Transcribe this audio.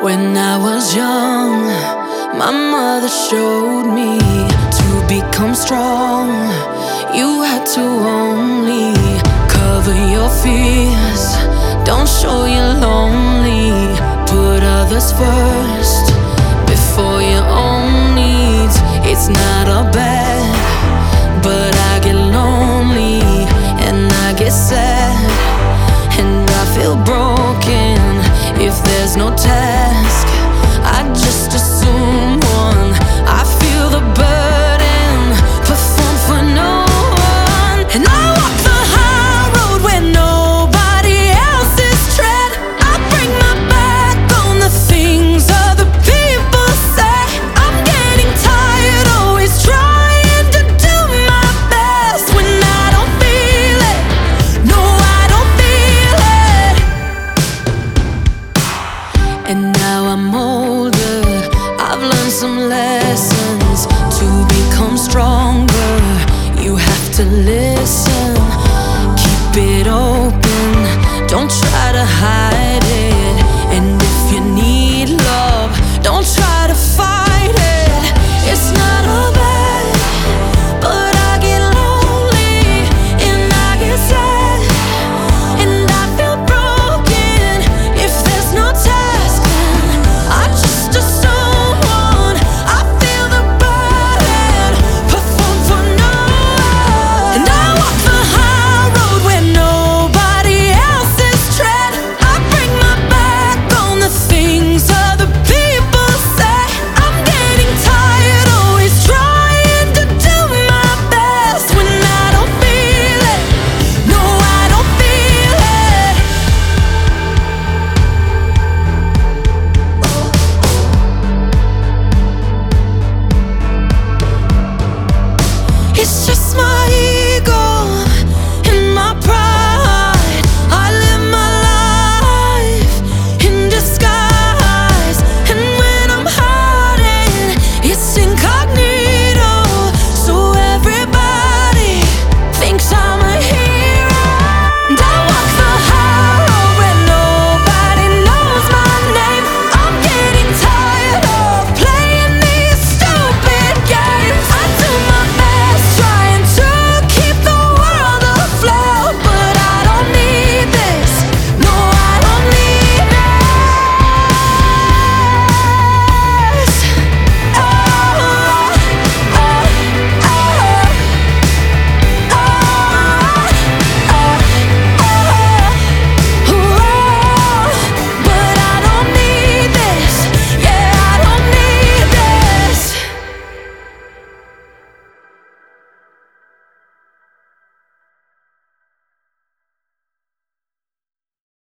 When I was young, my mother showed me to become strong. You had to only cover your fears, don't show you're lonely. Put others first before your own needs. It's not all bad, but I get lonely and I get sad, and I feel broken if there's no task. I just assume one. I feel the burden, perform for no one, and I walk the high road where nobody else's tread. I break my back on the things other people say. I'm getting tired, always trying to do my best when I don't feel it. No, I don't feel it. And now I'm older, I've learned some lessons to become stronger. You have to live